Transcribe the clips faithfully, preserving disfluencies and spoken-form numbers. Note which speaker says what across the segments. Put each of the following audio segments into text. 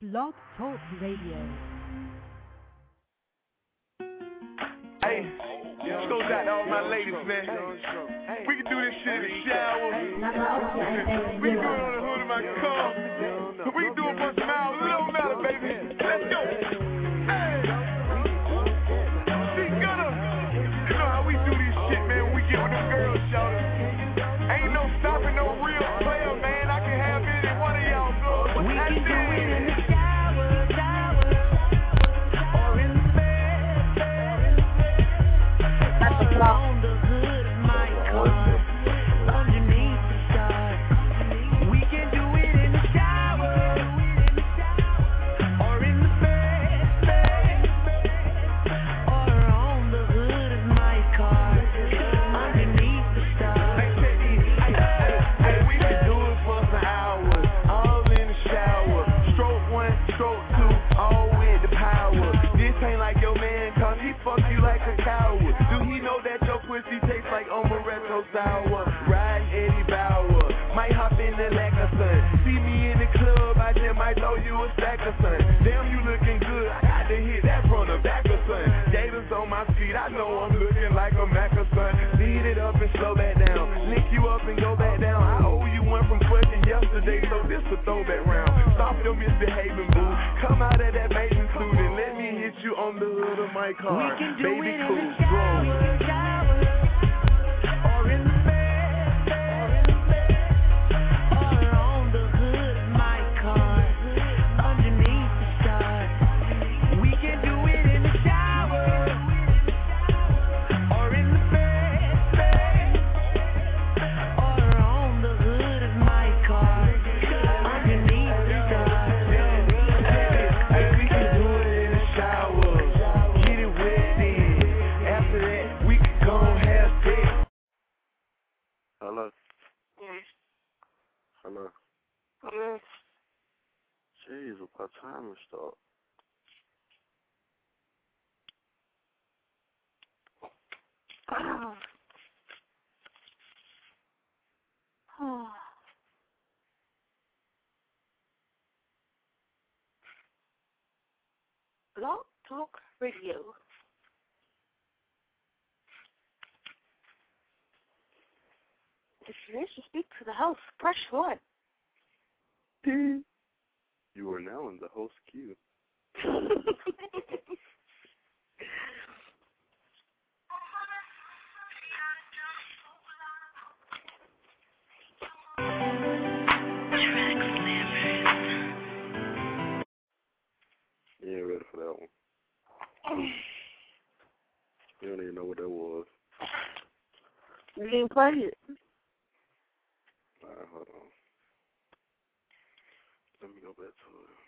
Speaker 1: Blog Talk Radio.
Speaker 2: Hey, this goes out to all my ladies, man. We can do this shit in the shower. We can do it on the hood of my car. We can do a bunch of miles. It don't matter, baby. Let's go. Hey, see, Gunna. You know how we do this shit, man. We get with them girls, shout. Ain't no stopping no real player, man. I can have any one of y'all girls. We can do it in the shower, shower, or in the bed. That's a flaw. On the hood of my car, underneath the stars. We can do it in the shower, or in the bed, or on the hood of my car, underneath the stars. Hey, we can do it for some hours, all in the shower. Stroke one, stroke two, all with the power. This ain't like your man, cause he fuck you like a coward. Do he know that your pussy tastes like Omaretto sour? Riding Eddie Bauer, might hop in the Lackasun. See me in the club, I just might throw you a stack of sun. Damn, you looking good, I got to hit that from the back of sun. Gators on my feet, I know I'm looking like a Macason. Speed it up and slow back down, link you up and go back down. I owe you one from fucking yesterday, so this a throwback round. Stop your misbehaving, boo. Come out of that bathing suit and let me hit you on the hood of my car. We can do Baby it cool, in the shower, shower, or in the bed, or on the hood of my car, underneath the stars. We can do it in the shower, or in the bed, or on the hood of my car, underneath the stars. Hey, we can do it in the shower, get it wet then. After that, we can go and have sex.
Speaker 3: Hello.
Speaker 4: Yes.
Speaker 3: Hello.
Speaker 4: Hello.
Speaker 3: Jeez, what time is start?
Speaker 4: Oh. Oh. Blog Talk Radio. If you wish to speak to the host, press one.
Speaker 3: You are now in the host queue. You ain't ready for that one. You don't even know what that was.
Speaker 4: You didn't play it.
Speaker 3: Alright, hold on. Let me go back to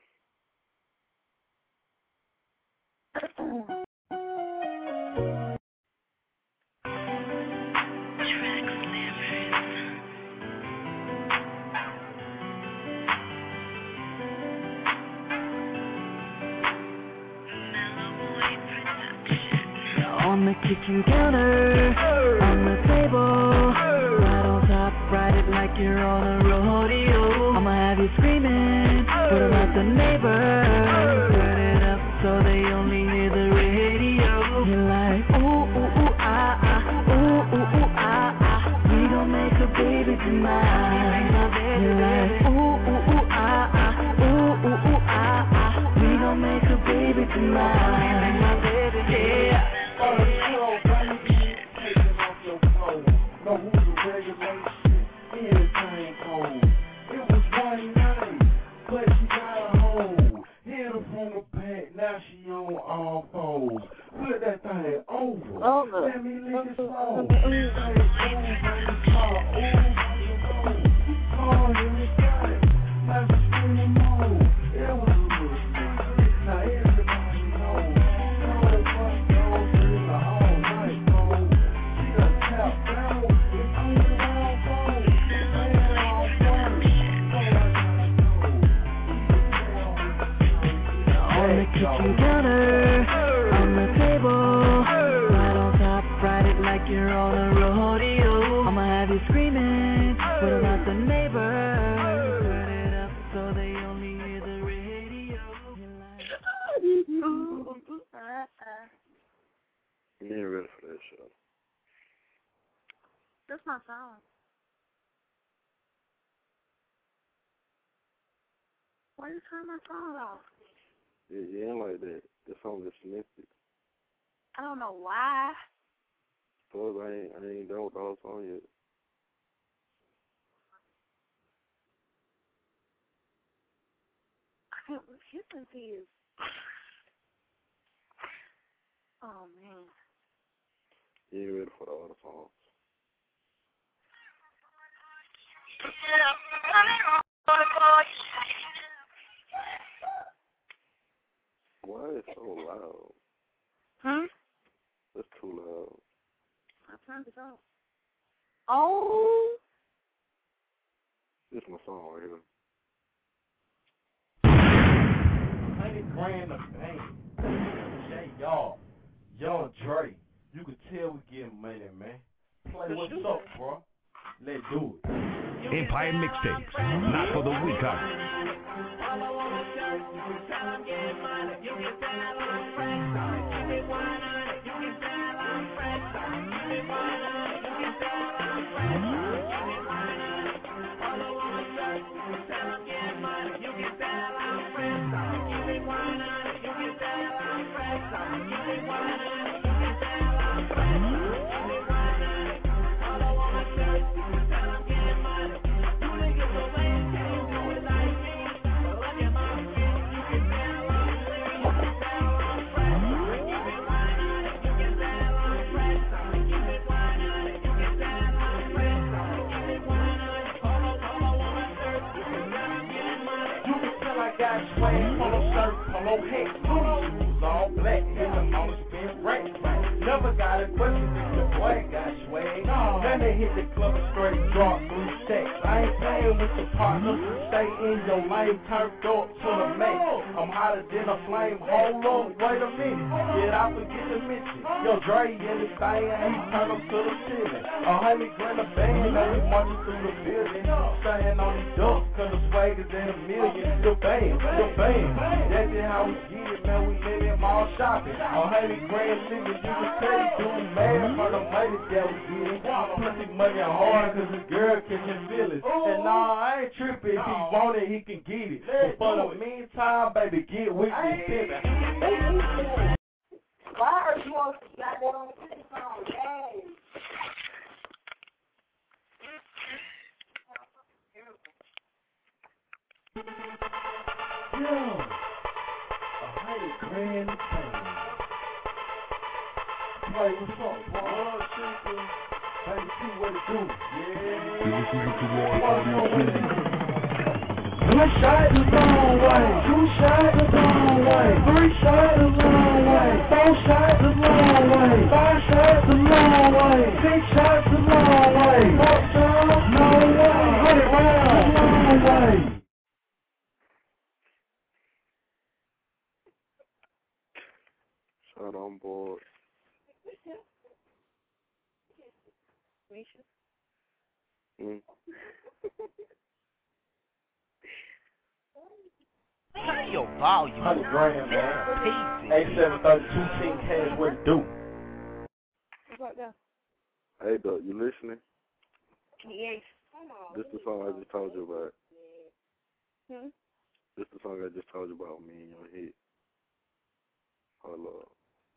Speaker 5: On the kitchen counter, on the table, right on top, ride it like you're on a rodeo. I'ma have you screaming, what about the neighbors? Turn it up so they only hear the radio. You're like, ooh, ooh, ooh, ah, ah, ooh, ooh, ooh, ah, ah. We gon' make a baby tonight. You're like, ooh, ooh, ooh, ah, ah, ooh, ooh, ooh, ah, ah. We gon' make a baby tonight. Yeah.
Speaker 6: Know who's the regulation, anything cold. It was one night, but she got a hold. Hit her from the back, now she on all fours. Put that thing over.
Speaker 4: Over.
Speaker 6: Let me lick it slow. Say, ooh, baby, call, ooh, call in the sky. Now she screaming more. It was a little sweet. Now everybody knows. Know it was goes in the all night cold. She done tapped down. It's on the wrong phone. Playing all first. So I gotta know.
Speaker 5: On the kitchen counter, on the table, right on top, ride it like you're on a rodeo. I'ma have you screaming, what about the neighbors? Turn it up so they only hear the radio.
Speaker 4: uh,
Speaker 3: You ain't ready for that shit.
Speaker 4: that's my song. Why you turn my phone off?
Speaker 3: Yeah, you ain't like that. That song is snippet.
Speaker 4: I don't know why.
Speaker 3: Cause I ain't, I ain't done with the whole song yet.
Speaker 4: I can't listen to you. Oh, man.
Speaker 3: You ain't ready for the other songs. Why is it so loud?
Speaker 4: Hmm?
Speaker 3: That's too loud.
Speaker 4: I turned it off. Oh.
Speaker 3: This is my song right here.
Speaker 1: Hundred grand a bang. Say y'all, young Dre. You can tell we getting money, man. Play what's up, bro. Let's do it.
Speaker 7: Empire Mixtapes, not for the weak-hearted.
Speaker 1: Polo hat, shoes all black, and the mama spin right. Never got a question if the boy got swag. Then they hit the club straight, drop three stacks. I ain't playing with the partner, stay in your lane, turned up to the max. I'm hotter than a flame, hold up, wait a minute. Did I forget to mention? Yo, Dre in the thing, and he turn up to the ceiling. A hundred grand a band, and we marching through the building. Staying on these ducks, cause the swag is in a million. The band, the band, that's it how we get it, man. We let them all shopping. A hundred grand niggas, you can tell you do mad for the money that we getting. Plenty money hard, cause the girl catching feelings. And nah, I ain't tripping. If he want it, he can get it. But for the meantime, baby, get with me, pimpin'.
Speaker 4: Why are you on the goddamn phone? Dang.
Speaker 1: Yeah. A hundred grand a thing. Play what's up, boy? Baby, see what it do. Yeah. One shot is a long way, two shots is a long way, three shots is a long way, four shots is a long way, five shots is a long way, six shots is a long way, four shots, no way, hundred rounds, a long way.
Speaker 3: Shut on board. Mm.
Speaker 7: Turn your volume.
Speaker 1: Hundred grand, man. Eight seven thirty two ten cash. What it do?
Speaker 4: What the?
Speaker 3: Hey, Doug, you listening?
Speaker 4: Yes.
Speaker 3: This the song I just told you about.
Speaker 4: Hmm?
Speaker 3: This the song I just told you about. Me and your hit. Hold up.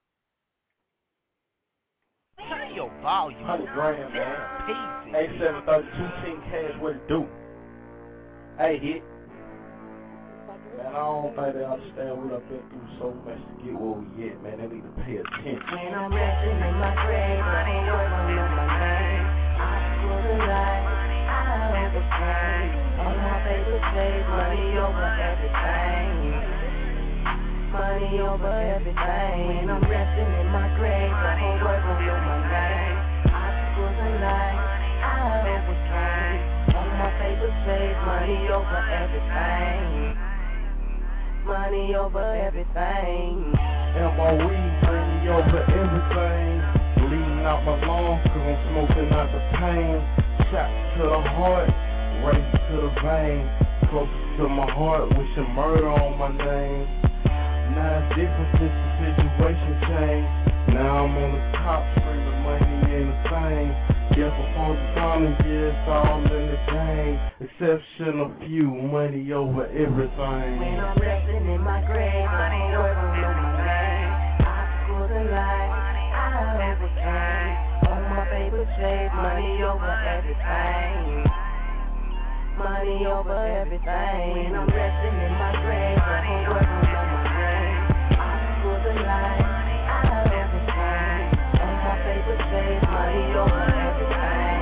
Speaker 7: Turn your volume.
Speaker 1: Hundred grand, man. Eight seven thirty two ten cash. What it do? Hey, hit. Man, I don't think they understand what I've been through so much to get where we at, man. They need to pay attention.
Speaker 5: When I'm resting in my grave, I ain't working on my name. I put a lie, I have a flame. On my favorite stage, money over everything. Money over everything. When I'm resting in my grave, I ain't working on my name. I put a lie, I have a flame. On my favorite stage, money over everything. Money over everything.
Speaker 1: M O E, money over everything. Bleeding out my lungs, cause I'm smoking out the pain. Shot to the heart, race to the vein. Close to my heart, wishing murder on my name. Now it's different since the situation changed. Now I'm on the top, screaming money ain't the same. Yeah, for forty dollars, yeah, it's all in the game. Exception of few, money over everything.
Speaker 5: When I'm resting in my grave, money over my name. Obstacles in life, I overcame. On my paper chase, money over everything. Money over everything. When I'm resting in my grave, money over my name. Obstacles in life, I overcame. On my paper chase, money over everything.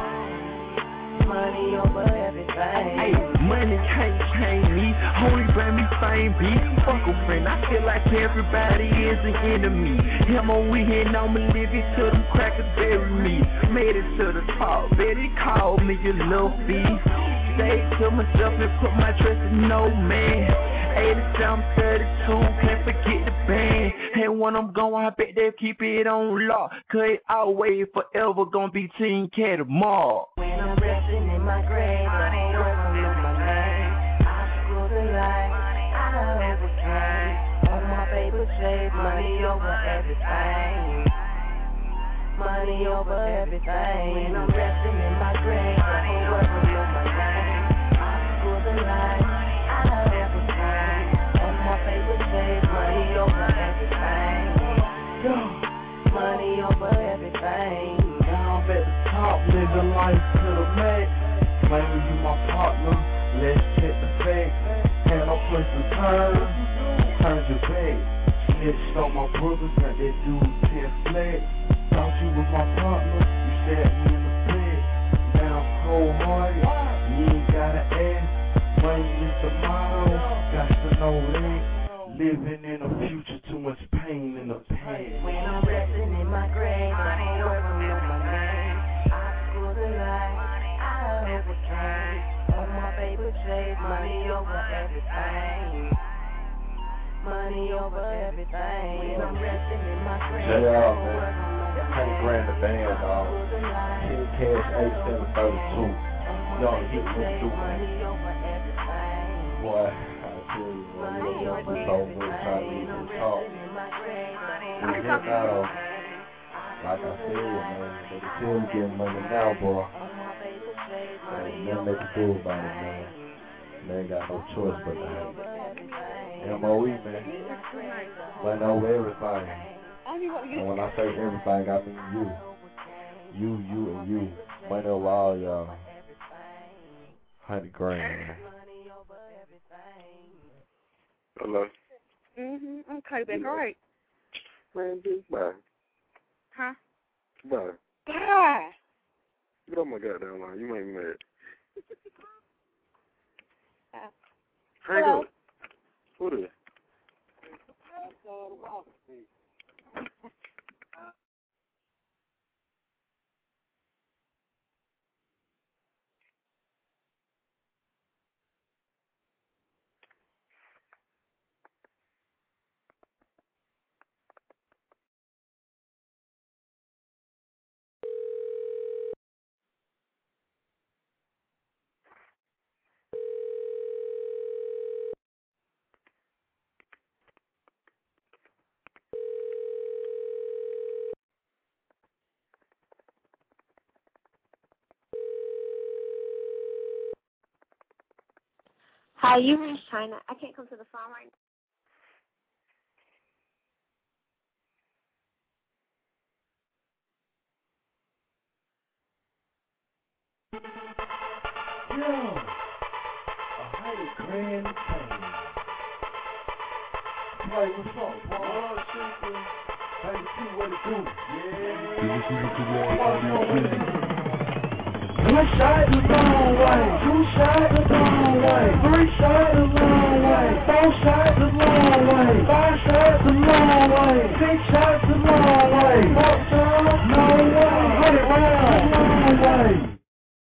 Speaker 5: Money over everything.
Speaker 2: Hey, money can't change me. Only bring me fame, B. Fuck a friend. I feel like everybody is an enemy. Him on we here, I'ma live it till them crackers bury me. Made it to the top, Betty called me a little thief. Stayed to myself and put my trust in no man. eighty-seven thirty-two, can't forget the band. And when I'm gone, I bet they'll keep it on lock. Cause it always forever gonna be Team Cat tomorrow.
Speaker 5: When I'm resting in my grave, money over my name. Obstacles in life, I overcame. On my paper chase, money over everything. Money over everything. When I'm resting in my grave, money over my name. Obstacles in life, I overcame. On my paper chase, money over everything. Money over everything.
Speaker 1: Now I'm at the top, living life to the max. Claiming you my partner, let's check the facts. Had no place to turn, turned your back. Snitched on my brothers, got that dude ten flat. Thought you was my partner, you stabbed me in the back. Now I'm cold hearted, you ain't gotta ask. Money is the motto, got to know that. Living in the future, too much pain in the past.
Speaker 5: When I'm resting in my grave, money over my name. Obstacles in life, I overcame. On my paper chase, money over everything. Money over everything. When I'm resting in my grave,
Speaker 3: J R, man. ten grand a band, dog. ten cash, eighty-seven thirty-two. Young hit what do, man. Boy, I tell you, man, you don't get so much trying to get this talk. We hit now, like I said, man, they can still get money now, boy. There's nothing they can do about it, man. They ain't got no choice but to have it. M O E, man. Money over everything. And when I say everything, I mean you. You, you, and you. Money over all y'all. Hundred grand, man. Hello.
Speaker 4: Mhm. Okay, back. All right.
Speaker 3: Man, bitch, bye.
Speaker 4: Huh?
Speaker 3: Bye.
Speaker 4: Bye.
Speaker 3: Get on my goddamn line. You make me mad.
Speaker 4: Uh,
Speaker 3: Hang
Speaker 4: hello?
Speaker 3: up. Who this?
Speaker 4: Hi, you reached China. I can't come to the phone right
Speaker 1: Yeah, a hundred grand thing. Hey, what's up, bro? Baby, see what it do. Yeah. One shot the long way, two shots the long way, three shots the long way, four shots the long way, five shots the long way, six shots the long way, four